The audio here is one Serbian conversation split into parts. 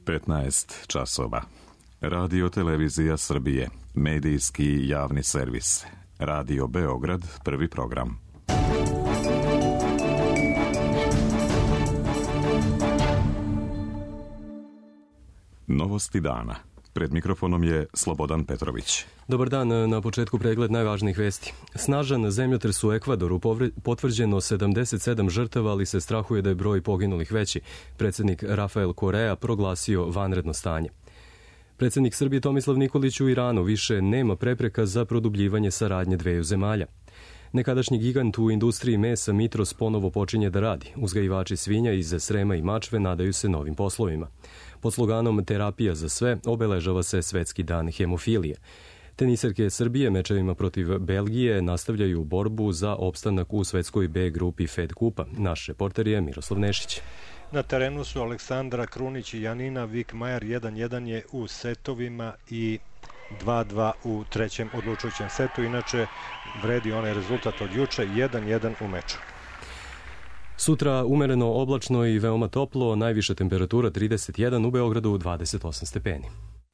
15 časova. Radio Televizija Srbije, medijski javni servis. Radio Beograd, prvi program. Novosti dana. Pred mikrofonom je Slobodan Petrović. Dobar dan, na početku pregled najvažnijih vesti. Snažan zemljotres u Ekvadoru, potvrđeno 77 žrtava, ali se strahuje da je broj poginulih veći. Predsjednik Rafael Korea proglasio vanredno stanje. Predsjednik Srbije Tomislav Nikolić u Iranu više nema prepreka za produbljivanje saradnje dveju zemalja. Nekadašnji gigant u industriji mesa Mitros ponovo počinje da radi. Uzgajivači svinja iz Srema i Mačve nadaju se novim poslovima. Pod sloganom Terapija za sve obeležava se Svetski dan hemofilije. Teniserke Srbije mečevima protiv Belgije nastavljaju borbu za opstanak u svetskoj B grupi Fed kupa. Naš reporter je Miroslav Nešić. Na terenu su Aleksandra Krunić i Janina Vikmajer. 1-1 je u setovima i 2-2 u trećem odlučujućem setu. Inače, vredi onaj rezultat od juče, 1-1 u meču. Sutra umereno oblačno i veoma toplo, najviša temperatura 31, u Beogradu 28 stepeni.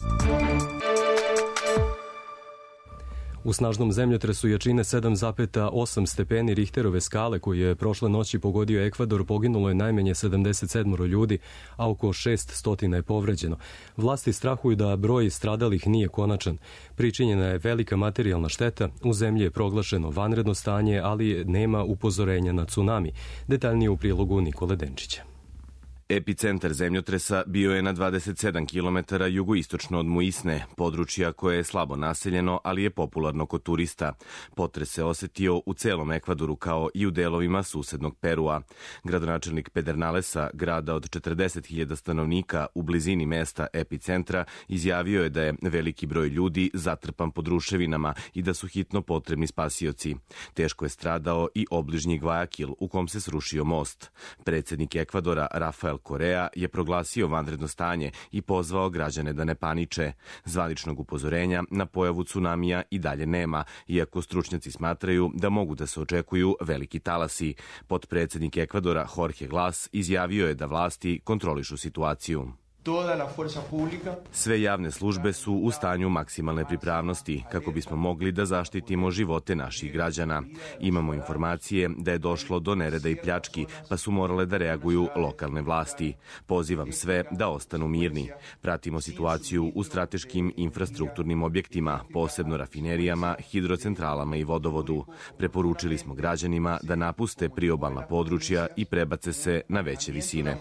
U snažnom zemljotresu jačine 7,8 stepeni Richterove skale koji je prošle noći pogodio Ekvador poginulo je najmanje 77 ljudi, a oko 600 je povređeno. Vlasti strahuju da broj stradalih nije konačan. Pričinjena je velika materijalna šteta, u zemlji je proglašeno vanredno stanje, ali nema upozorenja na tsunami. Detaljnije u prilogu Nikole Denčića. Epicentar zemljotresa bio je na 27 km jugoistočno od Muisne, područja koje je slabo naseljeno, ali je popularno kod turista. Potres se osetio u celom Ekvadoru kao i u delovima susednog Perua. Gradonačelnik Pedernalesa, grada od 40.000 stanovnika u blizini mesta epicentra, izjavio je da je veliki broj ljudi zatrpan pod ruševinama i da su hitno potrebni spasioci. Teško je stradao i obližnji Gvajakil u kom se srušio most. Predsjednik Ekvadora Rafael Korea je proglasio vanredno stanje i pozvao građane da ne paniče. Zvaničnog upozorenja na pojavu tsunamija i dalje nema, iako stručnjaci smatraju da mogu da se očekuju veliki talasi. Potpredsjednik Ekvadora Jorge Glas izjavio je da vlasti kontrolišu situaciju. Sve javne službe su u stanju maksimalne pripravnosti kako bismo mogli da zaštitimo živote naših građana. Imamo informacije da je došlo do nereda i pljački, pa su morale da reaguju lokalne vlasti. Pozivam sve da ostanu mirni. Pratimo situaciju u strateškim infrastrukturnim objektima, posebno rafinerijama, hidrocentralama i vodovodu. Preporučili smo građanima da napuste priobalna područja i prebace se na veće visine.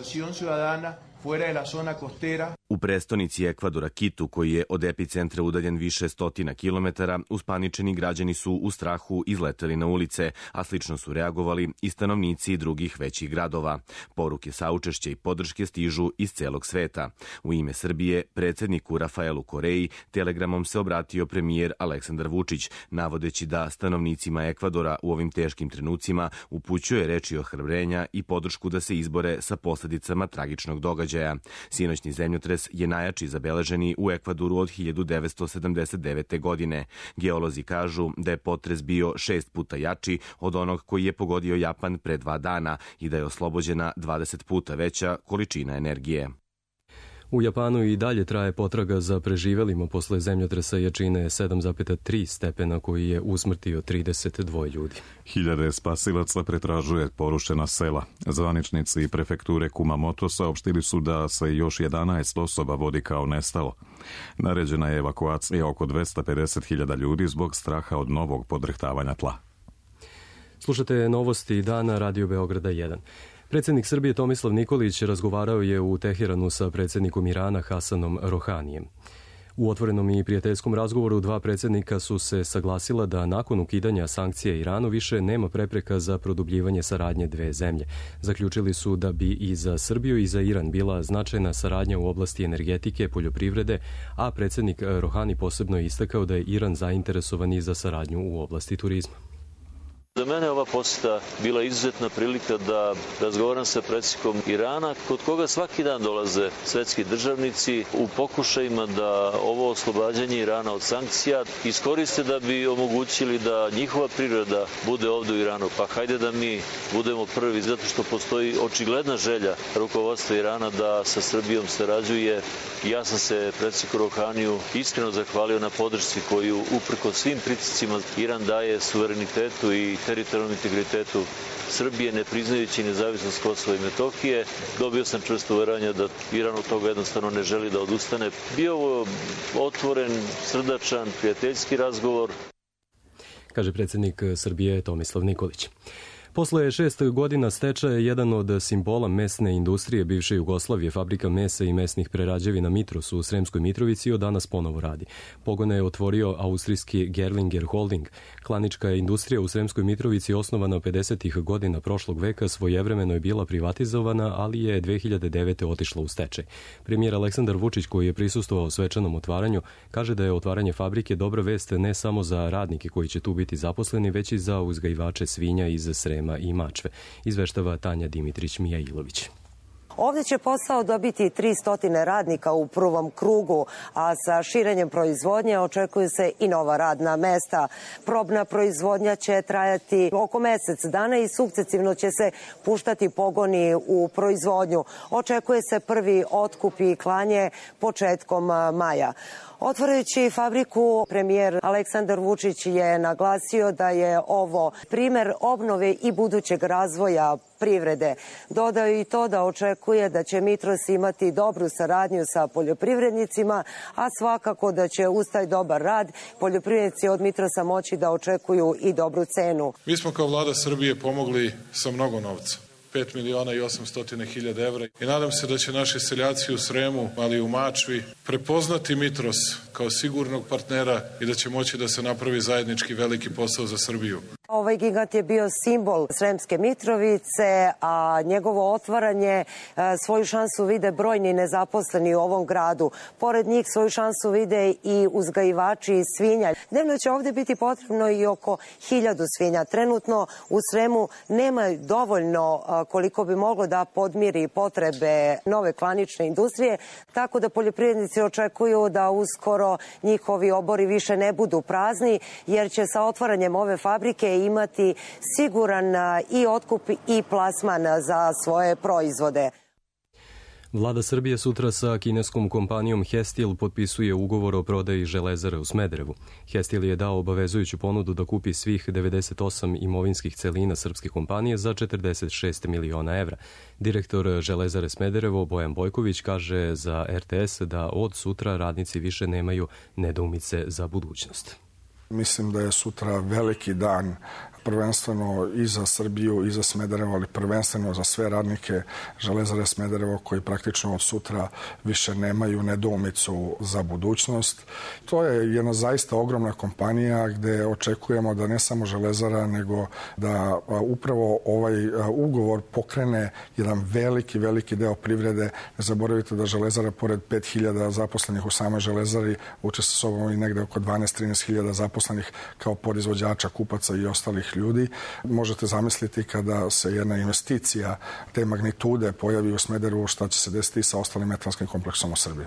U prestonici Ekvadora Kitu, koji je od epicentra udaljen više stotina kilometara, uspaničeni građani su u strahu izleteli na ulice, a slično su reagovali i stanovnici drugih većih gradova. Poruke saučešća i podrške stižu iz celog sveta. U ime Srbije, predsjedniku Rafaelu Koreji, telegramom se obratio premijer Aleksandar Vučić, navodeći da stanovnicima Ekvadora u ovim teškim trenucima upućuje reči ohrabrenja i podršku da se izbore sa posljedicama tragičnog događaja. Sinoćni zemljotres je najjači zabeleženi u Ekvadoru od 1979. godine. Geolozi kažu da je potres bio 6 puta jači od onog koji je pogodio Japan pre 2 dana i da je oslobođena 20 puta veća količina energije. U Japanu i dalje traje potraga za preživelima posle zemljotresa jačine 7,3 stepena koji je usmrtio 32 ljudi. Hiljade spasilaca pretražuje porušena sela. Zvaničnici prefekture Kumamoto saopštili su da se još 11 osoba vodi kao nestalo. Naređena je evakuacija oko 250.000 ljudi zbog straha od novog podrhtavanja tla. Slušate novosti dana Radio Beograda 1. Predsjednik Srbije Tomislav Nikolić razgovarao je u Teheranu sa predsjednikom Irana Hasanom Rohanijem. U otvorenom i prijateljskom razgovoru dva predsjednika su se saglasila da nakon ukidanja sankcija Iranu više nema prepreka za produbljivanje saradnje dve zemlje. Zaključili su da bi i za Srbiju i za Iran bila značajna saradnja u oblasti energetike, poljoprivrede, a predsjednik Rohani posebno istakao da je Iran zainteresovan i za saradnju u oblasti turizma. Za mene je ova posjeta bila izuzetna prilika da razgovaram sa predsjednikom Irana, kod koga svaki dan dolaze svetski državnici u pokušajima da ovo oslobađanje Irana od sankcija iskoriste da bi omogućili da njihova priroda bude ovdje u Iranu. Pa hajde da mi budemo prvi, zato što postoji očigledna želja rukovodstva Irana da sa Srbijom sarađuje. Ja sam se predsjedniku Rohaniju iskreno zahvalio na podršci koju uprkos svim pritiscima Iran daje suverenitetu i teritorijalnom integritetu Srbije, ne priznajući nezavisnost Kosova i Metohije. Dobio sam čvrsto uveranje da Iran od toga jednostavno ne želi da odustane. Bio ovo otvoren, srdačan, prijateljski razgovor. Kaže predsjednik Srbije Tomislav Nikolić. Posle 6 godina stečaja jedan od simbola mesne industrije bivše Jugoslavije, fabrika mesa i mesnih prerađevina Mitros u Sremskoj Mitrovici od danas ponovo radi. Pogone je otvorio austrijski Gerlinger Holding. Klanička industrija u Sremskoj Mitrovici osnovana 50. godina prošlog veka svojevremeno je bila privatizovana, ali je 2009. otišla u stečaj. Premijer Aleksandar Vučić, koji je prisustvovao svečanom otvaranju, kaže da je otvaranje fabrike dobra vest ne samo za radnike koji će tu biti zaposleni, već i za uzgajivače svinja iz Srema i Mačve. Izveštava Tanja Dimitrić-Mijailović. Ovdje će posao dobiti 300 radnika u prvom krugu, a sa širenjem proizvodnje očekuju se i nova radna mesta. Probna proizvodnja će trajati oko mjesec dana i sukcesivno će se puštati pogoni u proizvodnju. Očekuje se prvi otkup i klanje početkom maja. Otvarajući fabriku, premijer Aleksandar Vučić je naglasio da je ovo primjer obnove i budućeg razvoja privrede. Dodao i to da očekuje da će Mitros imati dobru saradnju sa poljoprivrednicima, a svakako da će uz taj dobar rad poljoprivrednici od Mitrosa moći da očekuju i dobru cenu. Mi smo kao vlada Srbije pomogli sa mnogo novca. 5.800.000 evra i nadam se da će naši seljaci u Sremu, ali i u Mačvi prepoznati Mitros kao sigurnog partnera i da će moći da se napravi zajednički veliki posao za Srbiju. Ovaj gigant je bio simbol Sremske Mitrovice, a njegovo otvaranje svoju šansu vide brojni nezaposleni u ovom gradu. Pored njih svoju šansu vide i uzgajivači svinja. Dnevno će ovdje biti potrebno i oko 1000 svinja. Trenutno u Sremu nema dovoljno koliko bi moglo da podmiri potrebe nove klanične industrije, tako da poljoprivrednici očekuju da uskoro njihovi obori više ne budu prazni, jer će sa otvaranjem ove fabrike imati siguran i otkup i plasman za svoje proizvode. Vlada Srbije sutra sa kineskom kompanijom Hestil potpisuje ugovor o prodaji železare u Smederevu. Hestil je dao obavezujuću ponudu da kupi svih 98 imovinskih celina srpske kompanije za 46 miliona evra. Direktor železare Smederevo Bojan Bojković kaže za RTS da od sutra radnici više nemaju nedoumice za budućnost. Mislim da je sutra veliki dan, prvenstveno i za Srbiju i za Smederevo, ali prvenstveno za sve radnike železare Smederevo koji praktično od sutra više nemaju nedoumicu za budućnost. To je jedna zaista ogromna kompanija gde očekujemo da ne samo železara, nego da upravo ovaj ugovor pokrene jedan veliki deo privrede. Ne zaboravite da železara, pored 5000 zaposlenih u samoj železari, uče sa sobom i negde oko 12-13 hiljada zaposlenih kao podizvođača, kupaca i ostalih ljudi. Možete zamisliti kada se jedna investicija te magnitude pojavi u Smederevu, šta će se desiti sa ostalim metalskim kompleksom u Srbiji.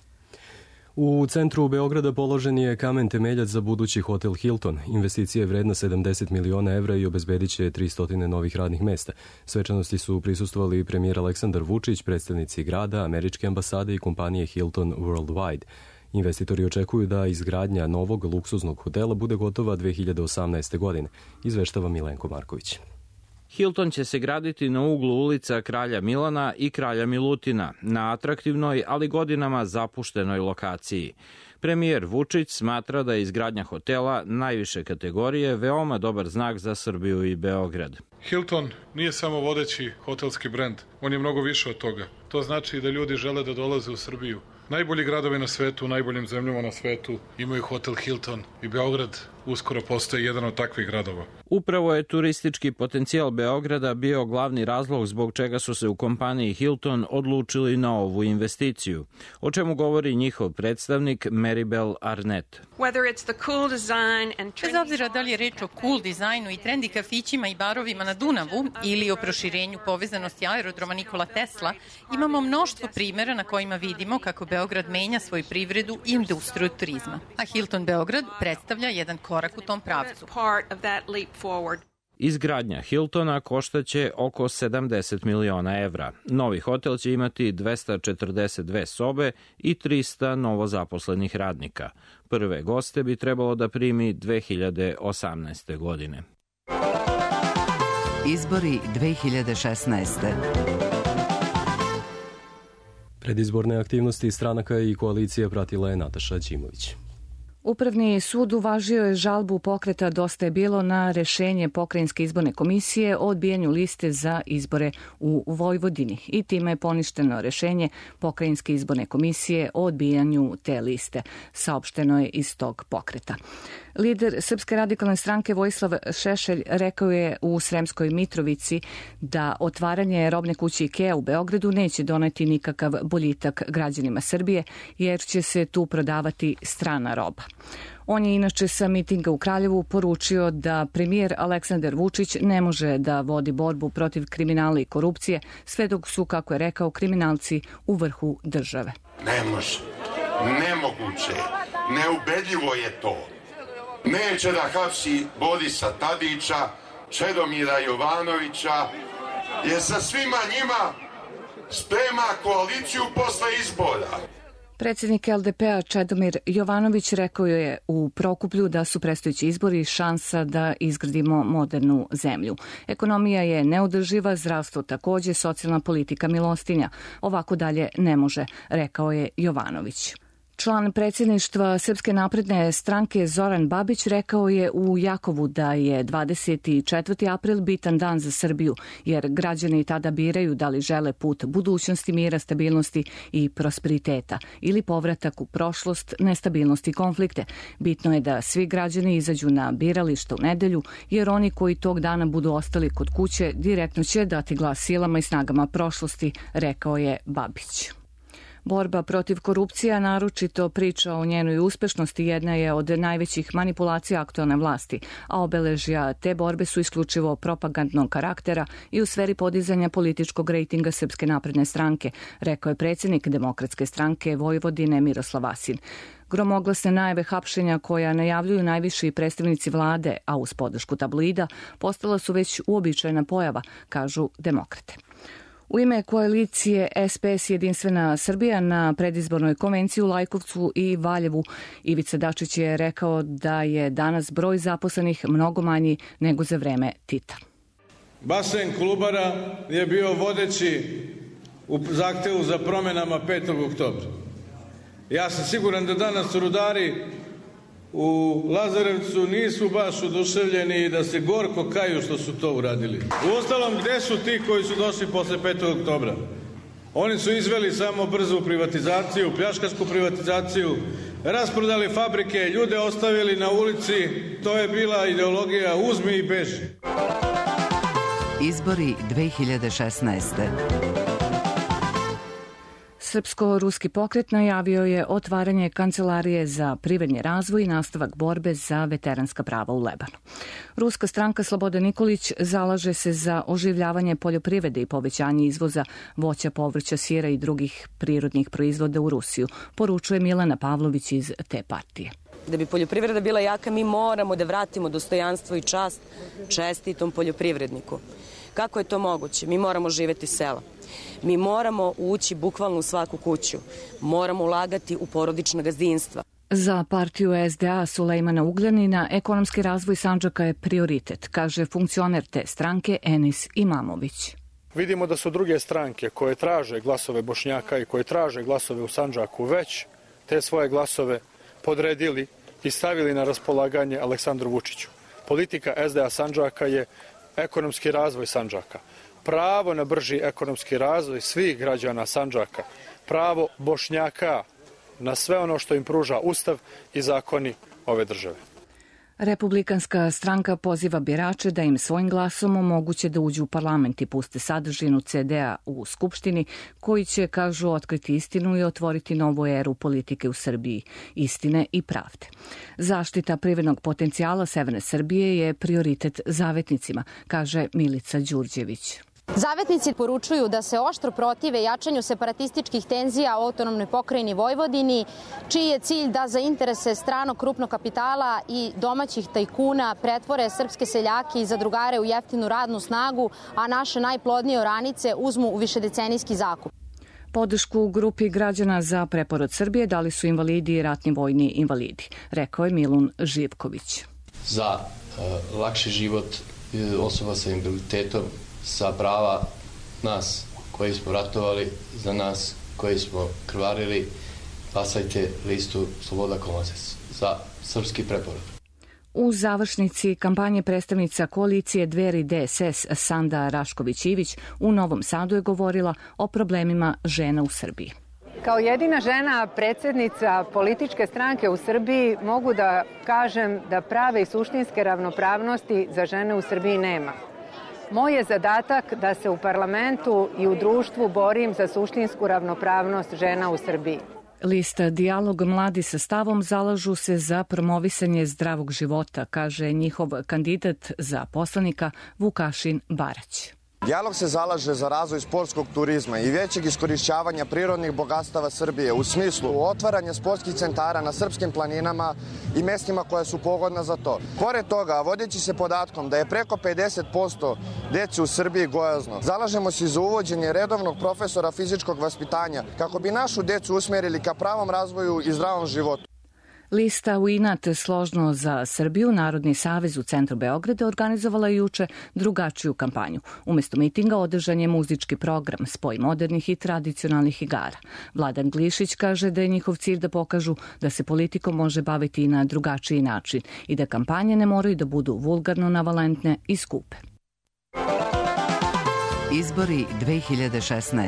U centru Beograda položen je kamen temeljac za budući hotel Hilton. Investicija je vredna 70 miliona evra i obezbedit će 300 novih radnih mesta. Svečanosti su prisustvovali premijer Aleksandar Vučić, predstavnici grada, američke ambasade i kompanije Hilton Worldwide. Investitori očekuju da izgradnja novog luksuznog hotela bude gotova 2018. godine, izveštava Milenko Marković. Hilton će se graditi na uglu ulica Kralja Milana i Kralja Milutina, na atraktivnoj, ali godinama zapuštenoj lokaciji. Premijer Vučić smatra da je izgradnja hotela najviše kategorije veoma dobar znak za Srbiju i Beograd. Hilton nije samo vodeći hotelski brend, on je mnogo više od toga. To znači da ljudi žele da dolaze u Srbiju. Najbolji gradovi na svetu, u najboljim zemljama na svetu imaju hotel Hilton i Beograd uskoro postaje jedan od takvih gradova. Upravo je turistički potencijal Beograda bio glavni razlog zbog čega su se u kompaniji Hilton odlučili na ovu investiciju, o čemu govori njihov predstavnik Maribel Arnett. Bez obzira da li je reč o cool dizajnu i trendi kafićima i barovima na Dunavu ili o proširenju povezanosti aerodroma Nikola Tesla, imamo mnoštvo primjera na kojima vidimo kako Beograd menja svoju privredu i industriju turizma. A Hilton Beograd predstavlja jedan korak u tom pravcu. Izgradnja Hiltona koštaće oko 70 miliona evra. Novi hotel će imati 242 sobe i 300 novozaposlenih radnika. Prve goste bi trebalo da primi 2018. godine. Izbori 2016. Predizborne aktivnosti stranaka i koalicija pratila je Nataša Ćimović. Upravni sud uvažio je žalbu pokreta Dosta je bilo na rešenje Pokrajinske izborne komisije o odbijanju liste za izbore u Vojvodini i time je poništeno rešenje Pokrajinske izborne komisije o odbijanju te liste, saopšteno je iz tog pokreta. Lider Srpske radikalne stranke Vojislav Šešelj rekao je u Sremskoj Mitrovici da otvaranje robne kuće IKEA u Beogradu neće doneti nikakav boljitak građanima Srbije jer će se tu prodavati strana roba. On je inače sa mitinga u Kraljevu poručio da premijer Aleksandar Vučić ne može da vodi borbu protiv kriminala i korupcije sve dok su, kako je rekao, kriminalci u vrhu države. Ne može, nemoguće, neubedljivo je to. Neće da hapsi Borisa Tadića, Čedomira Jovanovića, jer sa svima njima sprema koaliciju posle izbora. Predsjednik LDP-a Čedomir Jovanović rekao je u Prokuplju da su predstojeći izbori šansa da izgradimo modernu zemlju. Ekonomija je neodrživa, zdravstvo takođe, socijalna politika milostinja. Ovako dalje ne može, rekao je Jovanović. Član predsjedništva Srpske napredne stranke Zoran Babić rekao je u Jakovu da je 24. april bitan dan za Srbiju, jer građani tada biraju da li žele put budućnosti, mira, stabilnosti i prosperiteta ili povratak u prošlost, nestabilnosti i konflikte. Bitno je da svi građani izađu na birališta u nedelju, jer oni koji tog dana budu ostali kod kuće direktno će dati glas silama i snagama prošlosti, rekao je Babić. Borba protiv korupcija, naročito priča o njenoj uspešnosti, jedna je od najvećih manipulacija aktualne vlasti, a obeležja te borbe su isključivo propagandnog karaktera i u sferi podizanja političkog rejtinga Srpske napredne stranke, rekao je predsjednik Demokratske stranke Vojvodine Miroslav Vasin. Gromoglasne najave hapšenja koja najavljuju najviši predstavnici vlade, a uz podršku tabloida, postala su već uobičajena pojava, kažu demokrate. U ime koalicije SPS Jedinstvena Srbija na predizbornoj konvenciji u Lajkovcu i Valjevu Ivica Dačić je rekao da je danas broj zaposlenih mnogo manji nego za vreme Tita. Basen Kolubara je bio vodeći u zahtevu za promenama 5. oktobra. Ja sam siguran da danas rudari u Lazarevcu nisu baš oduševljeni i da se gorko kaju što su to uradili. Uostalom, gde su ti koji su došli posle 5. oktobra? Oni su izveli samo brzu privatizaciju, pljačkašku privatizaciju, rasprodali fabrike, ljude ostavili na ulici. To je bila ideologija uzmi i beži. Izbori 2016. Srpsko-ruski pokret najavio je otvaranje Kancelarije za privredni razvoj i nastavak borbe za veteranska prava u Lebanu. Ruska stranka Slobodan Nikolić zalaže se za oživljavanje poljoprivrede i povećanje izvoza voća, povrća, sira i drugih prirodnih proizvoda u Rusiju, poručuje Milana Pavlović iz te partije. Da bi poljoprivreda bila jaka, mi moramo da vratimo dostojanstvo i čast čestitom poljoprivredniku. Kako je to moguće? Mi moramo živeti sela. Mi moramo ući bukvalno u svaku kuću. Moramo ulagati u porodična gazdinstva. Za partiju SDA Sulejmana Ugljanina ekonomski razvoj Sandžaka je prioritet, kaže funkcioner te stranke Enis Imamović. Vidimo da su druge stranke koje traže glasove Bošnjaka i koje traže glasove u Sandžaku već te svoje glasove podredili i stavili na raspolaganje Aleksandru Vučiću. Politika SDA Sandžaka je ekonomski razvoj Sandžaka. Pravo na brži ekonomski razvoj svih građana Sandžaka, pravo Bošnjaka na sve ono što im pruža Ustav i zakoni ove države. Republikanska stranka poziva birače da im svojim glasom omoguće da uđu u parlament i puste sadržinu CD-a u Skupštini, koji će, kažu, otkriti istinu i otvoriti novu eru politike u Srbiji, istine i pravde. Zaštita privrednog potencijala Severne Srbije je prioritet zavetnicima, kaže Milica Đurđević. Zavetnici poručuju da se oštro protive jačanju separatističkih tenzija u autonomnoj pokrajini Vojvodini, čiji je cilj da za interese stranog krupnog kapitala i domaćih tajkuna pretvore srpske seljake i zadrugare u jeftinu radnu snagu, a naše najplodnije oranice uzmu u višedecenijski zakup. Podršku u grupi građana za preporod Srbije dali su invalidi i ratni vojni invalidi, rekao je Milun Živković. Za lakši život osoba sa invaliditetom, za prava nas koji smo ratovali, za nas koji smo krvarili, glasajte listu Sloboda Komazes za srpski preporod. U završnici kampanje predstavnica koalicije Dveri DSS Sanda Rašković-Ivić u Novom Sadu je govorila o problemima žena u Srbiji. Kao jedina žena predsjednica političke stranke u Srbiji mogu da kažem da prave i suštinske ravnopravnosti za žene u Srbiji nema. Moj je zadatak da se u parlamentu i u društvu borim za suštinsku ravnopravnost žena u Srbiji. Lista Dijalog mladi sa stavom zalažu se za promovisanje zdravog života, kaže njihov kandidat za poslanika Vukašin Barać. Dijalog se zalaže za razvoj sportskog turizma i većeg iskorišćavanja prirodnih bogatstava Srbije u smislu otvaranja sportskih centara na srpskim planinama i mestima koja su pogodna za to. Pored toga, vodeći se podatkom da je preko 50% dece u Srbiji gojazno, zalažemo se za uvođenje redovnog profesora fizičkog vaspitanja kako bi našu decu usmerili ka pravom razvoju i zdravom životu. Lista U inat složno za Srbiju, Narodni savez u centru Beograda, organizovala je juče drugačiju kampanju. Umesto mitinga održan je muzički program, spoj modernih i tradicionalnih igara. Vladan Glišić kaže da je njihov cilj da pokažu da se politikom može baviti i na drugačiji način i da kampanje ne moraju da budu vulgarno navalentne i skupe. Izbori 2016.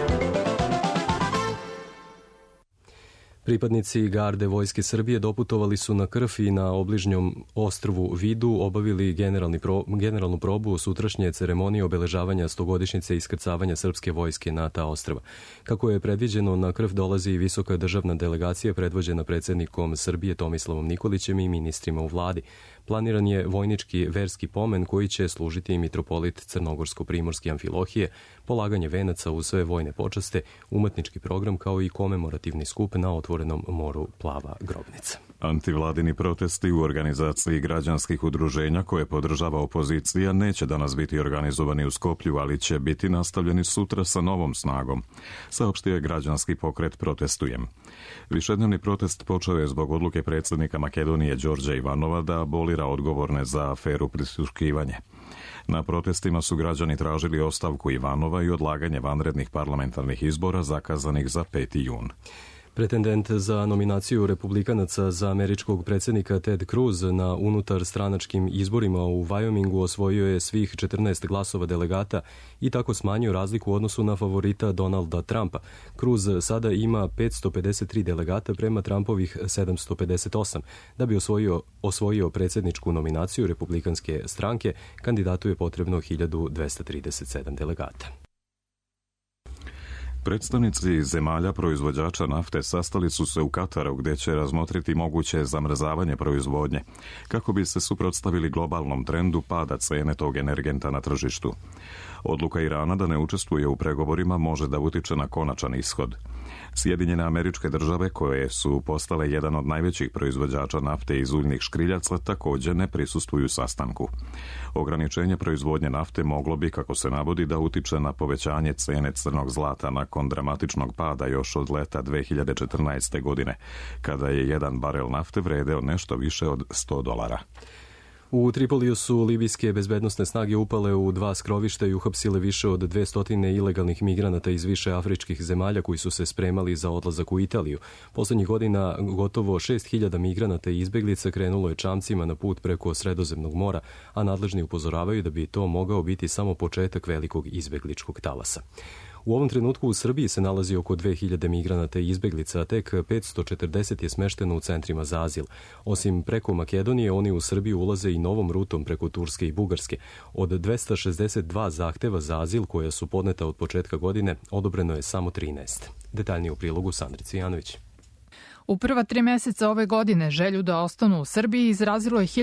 Pripadnici garde Vojske Srbije doputovali su na Krf i na obližnjom ostrvu Vidu obavili generalnu probu sutrašnje ceremonije obeležavanja 100-godišnjice iskrcavanja srpske vojske na ta ostrva. Kako je predviđeno, na Krf dolazi i visoka državna delegacija predvođena predsjednikom Srbije Tomislavom Nikolićem i ministrima u vladi. Planiran je vojnički verski pomen koji će služiti i mitropolit Crnogorsko-primorski Amfilohije, polaganje venaca u sve vojne počaste, umetnički program kao i komemorativni skup na otvorenom moru Plava grobnica. Antivladini protesti u organizaciji građanskih udruženja koje podržava opozicija neće danas biti organizovani u Skoplju, ali će biti nastavljeni sutra sa novom snagom, saopštio je građanski pokret Protestujem. Višednevni protest počeo je zbog odluke predsjednika Makedonije Đorđa Ivanova da abolira odgovorne za aferu prisluškivanje. Na protestima su građani tražili ostavku Ivanova i odlaganje vanrednih parlamentarnih izbora zakazanih za 5. jun. Pretendent za nominaciju republikanaca za američkog predsjednika Ted Cruz na unutar stranačkim izborima u Wyomingu osvojio je svih 14 glasova delegata i tako smanjio razliku u odnosu na favorita Donalda Trumpa. Cruz sada ima 553 delegata prema Trumpovih 758. Da bi osvojio predsjedničku nominaciju republikanske stranke, kandidatu je potrebno 1237 delegata. Predstavnici zemalja proizvođača nafte sastali su se u Kataru gdje će razmotriti moguće zamrzavanje proizvodnje kako bi se suprotstavili globalnom trendu pada cene tog energenta na tržištu. Odluka Irana da ne učestvuje u pregovorima može da utiče na konačan ishod. Sjedinjene Američke Države, koje su postale jedan od najvećih proizvođača nafte iz uljnih škriljaca, također ne prisustvuju sastanku. Ograničenje proizvodnje nafte moglo bi, kako se navodi, da utiče na povećanje cene crnog zlata nakon dramatičnog pada još od leta 2014. godine, kada je jedan barel nafte vredeo nešto više od $100. U Tripoliju su libijske bezbednosne snage upale u 2 skrovišta i uhapsile više od 200 ilegalnih migranata iz više afričkih zemalja koji su se spremali za odlazak u Italiju. Poslednjih godina gotovo 6.000 migranata i izbeglica krenulo je čamcima na put preko Sredozemnog mora, a nadležni upozoravaju da bi to mogao biti samo početak velikog izbegličkog talasa. U ovom trenutku u Srbiji se nalazi oko 2000 migranata i izbeglica, a tek 540 je smešteno u centrima za azil. Osim preko Makedonije, oni u Srbiju ulaze i novom rutom preko Turske i Bugarske. Od 262 zahteva za azil koja su podneta od početka godine, odobreno je samo 13. Detaljnije u prilogu Sandri Cvijanović. U prva 3 meseca ove godine želju da ostanu u Srbiji izrazilo je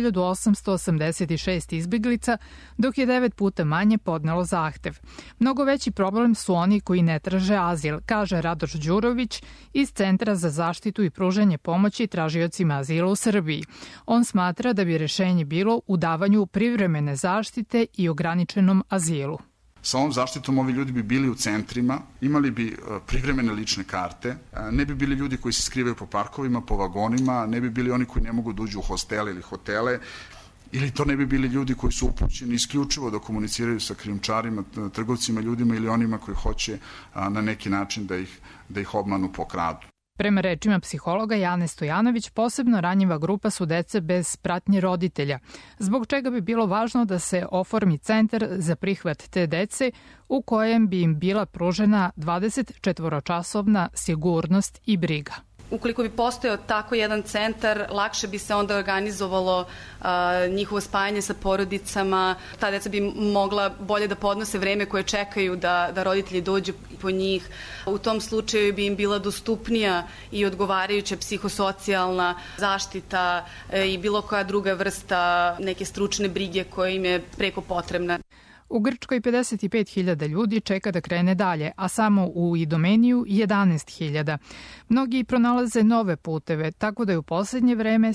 1886 izbeglica, dok je 9 puta manje podnelo zahtev. Mnogo veći problem su oni koji ne traže azil, kaže Radoš Đurović iz Centra za zaštitu i pružanje pomoći tražiocima azila u Srbiji. On smatra da bi rešenje bilo u davanju privremene zaštite i ograničenom azilu. Sa ovom zaštitom ovi ljudi bi bili u centrima, imali bi privremene lične karte, ne bi bili ljudi koji se skrivaju po parkovima, po vagonima, ne bi bili oni koji ne mogu da uđu u hostele ili hotele, ili to ne bi bili ljudi koji su upućeni isključivo da komuniciraju sa krijumčarima, trgovcima, ljudima ili onima koji hoće na neki način da ih obmanu, pokradu. Prema rečima psihologa Jane Stojanović, posebno ranjiva grupa su deca bez pratnje roditelja, zbog čega bi bilo važno da se oformi centar za prihvat te dece u kojem bi im bila pružena 24-časovna sigurnost i briga. Ukoliko bi postojao tako jedan centar, lakše bi se onda organizovalo njihovo spajanje sa porodicama. Ta deca bi mogla bolje da podnose vreme koje čekaju da roditelji dođu po njih. U tom slučaju bi im bila dostupnija i odgovarajuća psihosocijalna zaštita i bilo koja druga vrsta neke stručne brige koja im je preko potrebna. U Grčkoj 55.000 ljudi čeka da krene dalje, a samo u Idomeniju 11.000. Mnogi pronalaze nove puteve, tako da je u poslednje vreme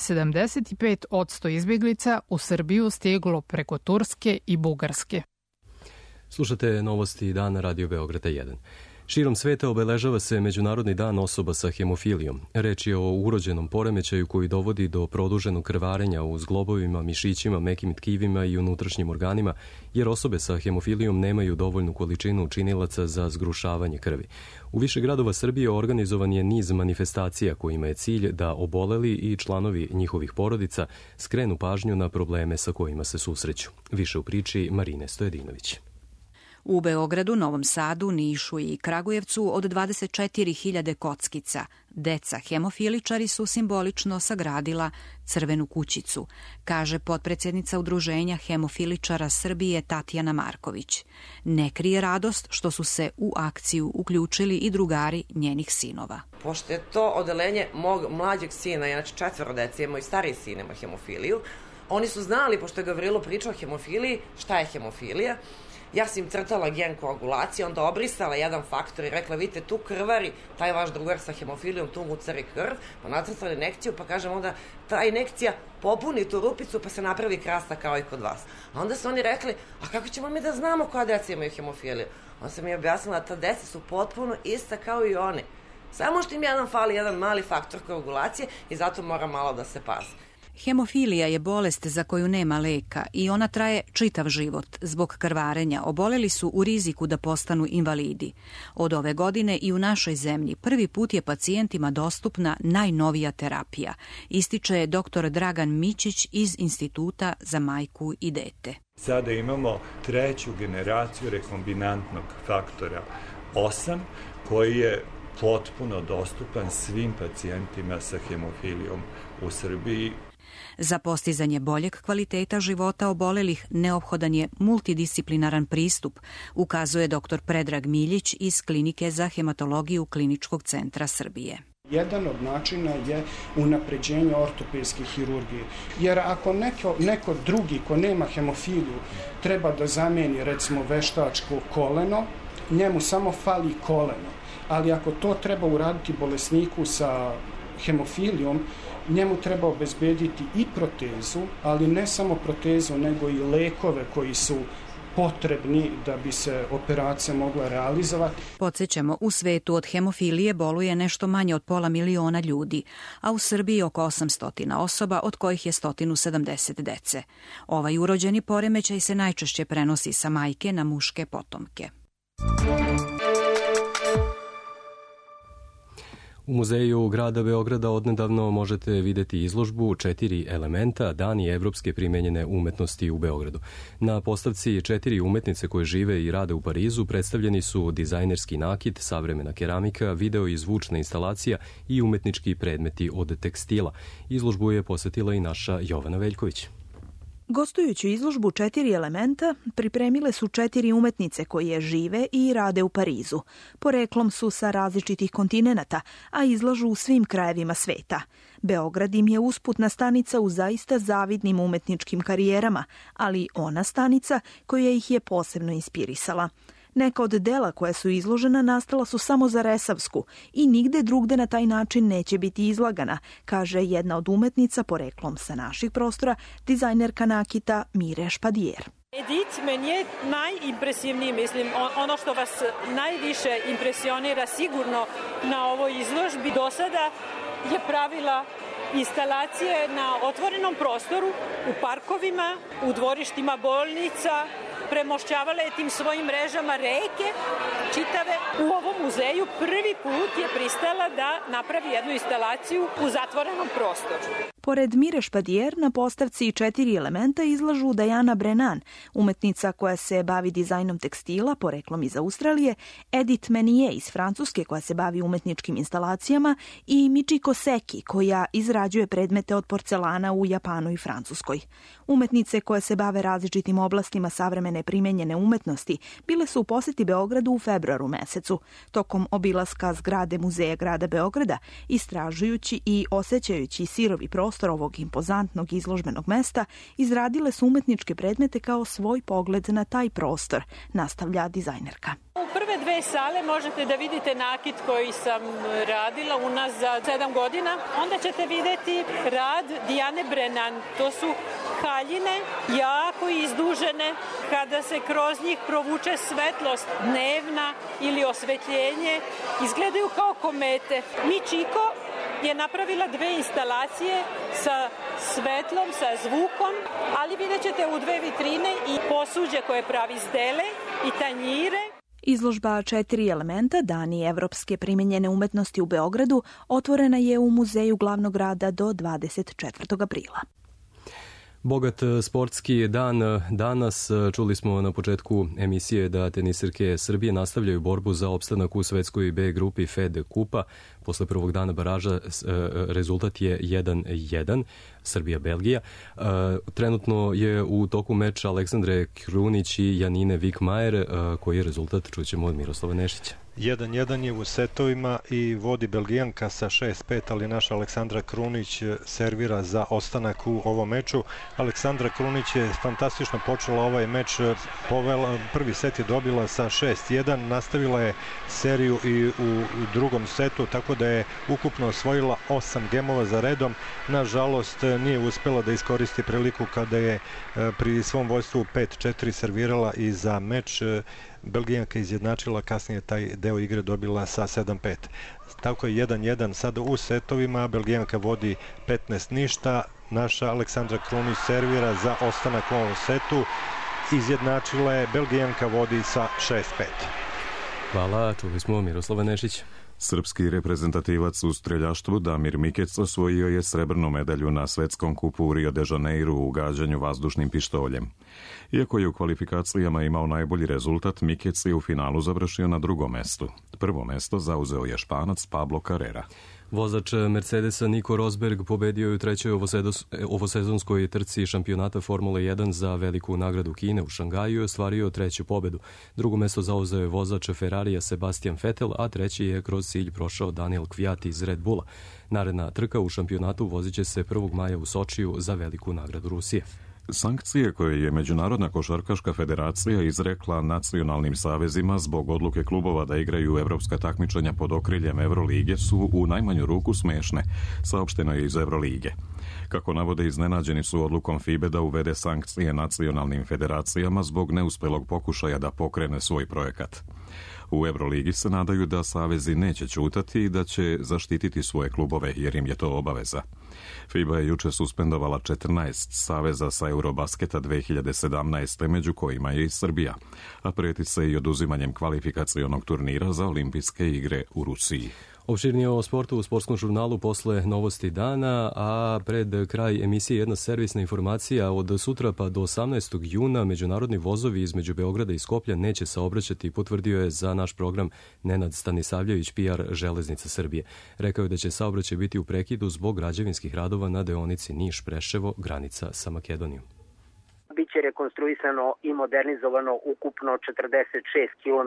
75% izbjeglica u Srbiju stiglo preko Turske i Bugarske. Slušate novosti dana Radio Beograda 1. Širom sveta obeležava se Međunarodni dan osoba sa hemofilijom. Reč je o urođenom poremećaju koji dovodi do produženog krvarenja u zglobovima, mišićima, mekim tkivima i unutrašnjim organima, jer osobe sa hemofilijom nemaju dovoljnu količinu činilaca za zgrušavanje krvi. U više gradova Srbije organizovan je niz manifestacija kojima je cilj da oboleli i članovi njihovih porodica skrenu pažnju na probleme sa kojima se susreću. Više u priči Marine Stojedinović. U Beogradu, Novom Sadu, Nišu i Kragujevcu od 24.000 kockica deca hemofiličari su simbolično sagradila crvenu kućicu, kaže potpredsjednica Udruženja hemofiličara Srbije Tatjana Marković. Ne krije radost što su se u akciju uključili i drugari njenih sinova. Pošto je to odeljenje mog mlađeg sina, inače 4 dece, moj stariji sin ima hemofiliju, oni su znali, pošto je Gavrilo pričao o hemofiliji, šta je hemofilija. Ja sam im crtala gen koagulacije, onda obrisala jedan faktor i rekla, vidite, tu krvari, taj vaš drugar sa hemofilijom, tu mu cari krv, pa nacrtali injekciju, pa kažem onda, ta injekcija popuni tu rupicu, pa se napravi krasta kao i kod vas. A onda su oni rekli, a kako ćemo mi da znamo koja deca imaju hemofiliju? Onda sam mi objasnila, ta deca su potpuno ista kao i oni. Samo što im jedan fali, jedan mali faktor koagulacije i zato mora malo da se pazi. Hemofilija je bolest za koju nema leka i ona traje čitav život. Zbog krvarenja oboleli su u riziku da postanu invalidi. Od ove godine i u našoj zemlji prvi put je pacijentima dostupna najnovija terapija, ističe dr. Dragan Mićić iz Instituta za majku i dete. Sada imamo 3. generaciju rekombinantnog faktora 8 koji je potpuno dostupan svim pacijentima sa hemofilijom u Srbiji. Za postizanje boljeg kvaliteta života obolelih neophodan je multidisciplinaran pristup, ukazuje dr. Predrag Miljić iz Klinike za hematologiju Kliničkog centra Srbije. Jedan od načina je unapređenje ortopedske hirurgije, jer ako neko drugi ko nema hemofiliju treba da zameni recimo veštačko koleno, njemu samo fali koleno, ali ako to treba uraditi bolesniku sa hemofilijom, njemu treba obezbediti i protezu, ali ne samo protezu, nego i lekove koji su potrebni da bi se operacija mogla realizovati. Podsjećamo, u svetu od hemofilije boluje nešto manje od 500.000 ljudi, a u Srbiji oko 800 osoba, od kojih je 170 dece. Ovaj urođeni poremećaj se najčešće prenosi sa majke na muške potomke. U muzeju grada Beograda odnedavno možete vidjeti izložbu 4 elementa, dani evropske primenjene umetnosti u Beogradu. Na postavci 4 umetnice koje žive i rade u Parizu predstavljeni su dizajnerski nakit, savremena keramika, video i zvučna instalacija i umetnički predmeti od tekstila. Izložbu je posjetila i naša Jovana Veljković. Gostujuću izložbu 4 elementa pripremile su 4 umetnice koje žive i rade u Parizu. Poreklom su sa različitih kontinenata, a izlažu u svim krajevima sveta. Beograd im je usputna stanica u zaista zavidnim umetničkim karijerama, ali ona stanica koja ih je posebno inspirisala. Neka od dela koja su izložena nastala su samo za Resavsku i nigde drugde na taj način neće biti izlagana, kaže jedna od umetnica poreklom sa naših prostora, dizajnerka nakita Mire Špadijer. Edith meni je najimpresivniji, mislim, ono što vas najviše impresionira sigurno na ovoj izložbi do sada je pravila instalacije na otvorenom prostoru, u parkovima, u dvorištima bolnica, premošćavala je tim svojim mrežama reke čitave. U ovom muzeju prvi put je pristala da napravi jednu instalaciju u zatvorenom prostoru. Pored Mire Špadijer na postavci 4 elementa izlažu Diana Brennan, umetnica koja se bavi dizajnom tekstila, poreklom iz Australije, Edith Menier iz Francuske koja se bavi umetničkim instalacijama i Michiko Seki koja izrađuje predmete od porcelana u Japanu i Francuskoj. Umetnice koje se bave različitim oblastima savremene primenjene umetnosti bile su u poseti Beogradu u februaru mesecu. Tokom obilaska zgrade Muzeja grada Beograda, istražujući i osjećajući sirovi prostor ovog impozantnog izložbenog mesta, izradile su umetničke predmete kao svoj pogled na taj prostor, nastavlja dizajnerka. U prve 2 sale možete da vidite nakit koji sam radila unazad 7 godina. Onda ćete vidjeti rad Diane Brennan. To su haljine, jako izdužene. Kada se kroz njih provuče svetlost dnevna ili osvetljenje, izgledaju kao komete. Michiko je napravila 2 instalacije sa svetlom, sa zvukom, ali vidjet ćete u 2 vitrine i posuđe koje pravi zdele i tanjire. Izložba 4 elementa, dani evropske primenjene umetnosti u Beogradu, otvorena je u Muzeju glavnog grada do 24. aprila. Bogat sportski dan danas. Čuli smo na početku emisije da tenisirke Srbije nastavljaju borbu za opstanak u svetskoj B grupi Fed Kupa. Posle prvog dana baraža rezultat je 1-1, Srbija-Belgija. Trenutno je u toku meča Aleksandre Krunić i Janine Vikmajer, koji je rezultat čućemo od Miroslava Nešića. 1-1 je u setovima i vodi Belgijanka sa 6-5, ali naša Aleksandra Krunić servira za ostanak u ovom meču. Aleksandra Krunić je fantastično počela ovaj meč, prvi set je dobila sa 6-1, nastavila je seriju i u drugom setu, tako da je ukupno osvojila 8 gemova za redom. Nažalost, nije uspela da iskoristi priliku kada je pri svom vojstvu 5-4 servirala i za meč Belgijanka izjednačila, kasnije taj deo igre dobila sa 7-5. Tako je 1-1 sada u setovima, Belgijanka vodi 15-0, naša Aleksandra Krunić servira za ostanak u ovom setu, izjednačila je, Belgijanka vodi sa 6-5. Hvala, čuli smo Miroslava Nešića. Srpski reprezentativac u streljaštvu Damir Mikec osvojio je srebrnu medalju na svetskom kupu u Rio de Janeiru u gađanju vazdušnim pištoljem. Iako je u kvalifikacijama imao najbolji rezultat, Mikec je u finalu završio na 2. mestu. Prvo mesto zauzeo je Španac Pablo Carrera. Vozač Mercedesa Nico Rosberg pobedio je u 3. ovosezonskoj trci šampionata Formule 1 za veliku nagradu Kine u Šangaju i ostvario 3. pobedu. Drugo mesto zauzeo je vozač Ferrarija Sebastian Vettel, a 3. je kroz cilj prošao Daniel Kvyat iz Red Bulla. Naredna trka u šampionatu vozit će se 1. maja u Sočiju za veliku nagradu Rusije. Sankcije koje je Međunarodna košarkaška federacija izrekla nacionalnim savezima zbog odluke klubova da igraju evropska takmičenja pod okriljem Evrolige su u najmanju ruku smešne, saopšteno je iz Evrolige. Kako navode, iznenađeni su odlukom FIBE da uvede sankcije nacionalnim federacijama zbog neuspelog pokušaja da pokrene svoj projekat. U Evroligi se nadaju da savezi neće ćutati i da će zaštititi svoje klubove, jer im je to obaveza. FIBA je juče suspendovala 14 saveza sa Eurobasketa 2017. među kojima je i Srbija, a preti se i oduzimanjem kvalifikacionog turnira za olimpijske igre u Rusiji. Opširnije o sportu u sportskom žurnalu posle novosti dana, a pred kraj emisije jedna servisna informacija. Od sutra pa do 18. juna međunarodni vozovi između Beograda i Skoplja neće saobraćati, potvrdio je za naš program Nenad Stanisavljević, PR Železnica Srbije. Rekao je da će saobraćaj biti u prekidu zbog građevinskih radova na deonici Niš-Preševo, granica sa Makedonijom. Biće rekonstruisano i modernizovano ukupno 46 km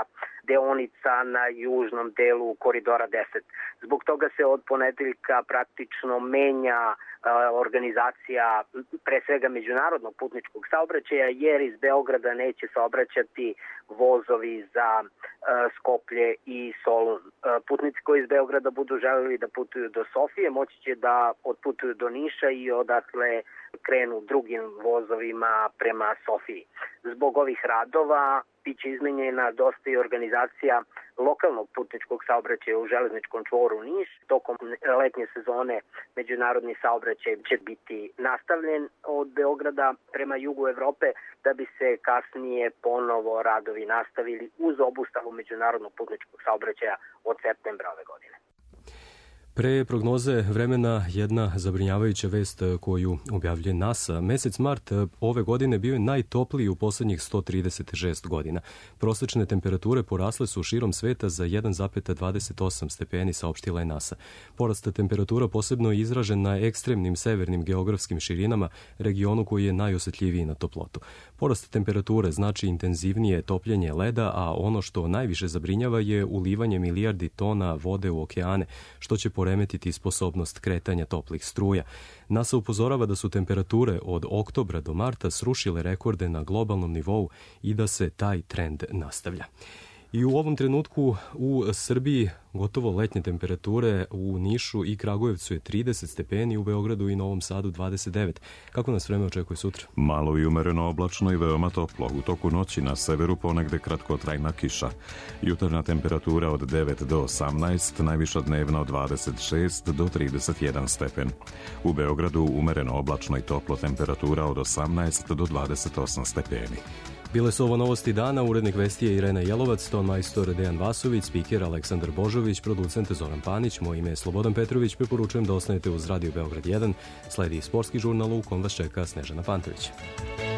deonica na južnom delu koridora 10. Zbog toga se od ponedeljka praktično menja organizacija pre svega međunarodnog putničkog saobraćaja, jer iz Beograda neće saobraćati vozovi za Skoplje i Solun. Putnici koji iz Beograda budu želeli da putuju do Sofije moći će da otputuju do Niša i odatle krenu drugim vozovima prema Sofiji. Zbog ovih radova biće izmenjena dosta i organizacija lokalnog putničkog saobraćaja u železničkom čvoru Niš. Tokom letnje sezone međunarodni saobraćaj će biti nastavljen od Beograda prema jugu Evrope, da bi se kasnije ponovo radovi nastavili uz obustavu međunarodnog putničkog saobraćaja od septembra ove godine. Pre prognoze vremena jedna zabrinjavajuća vest koju objavljuje NASA. Mesec mart ove godine bio je najtopliji u poslednjih 136 godina. Prosečne temperature porasle su širom sveta za 1,28 stepeni, saopštila je NASA. Porast temperatura posebno je izražen na ekstremnim severnim geografskim širinama, regionu koji je najosetljiviji na toplotu. Porast temperature znači intenzivnije topljenje leda, a ono što najviše zabrinjava je ulivanje milijardi tona vode u okeane, što će poremetiti sposobnost kretanja toplih struja. NASA upozorava da su temperature od oktobra do marta srušile rekorde na globalnom nivou i da se taj trend nastavlja. I u ovom trenutku u Srbiji gotovo letnje temperature, u Nišu i Kragujevcu je 30 stepeni, u Beogradu i Novom Sadu 29. Kako nas vreme očekuje sutra? Malo i umereno oblačno i veoma toplo. U toku noći na severu ponegde kratkotrajna kiša. Jutarnja temperatura od 9 do 18, najviša dnevna od 26 do 31 stepen. U Beogradu umereno oblačno i toplo, temperatura od 18 do 28 stepeni. Bile su ovo novosti dana, urednik vesti je Irena Jelovac, ton majstor Dejan Vasović, spiker Aleksandar Božović, producent Zoran Panić, moje ime je Slobodan Petrović, preporučujem da ostanete uz Radio Beograd 1, sledi sportski žurnal u kom vas čeka Snežana Pantović.